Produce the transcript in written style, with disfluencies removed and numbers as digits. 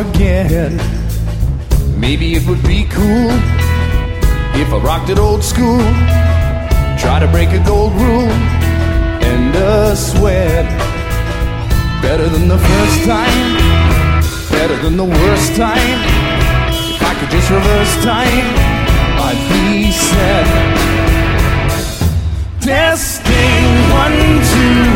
forget. Maybe it would be cool if I rocked it old school. Try to break a gold rule and a sweat. Better than the first time, better than the worst time. If I could just reverse time, I'd be set. Testing 1, 2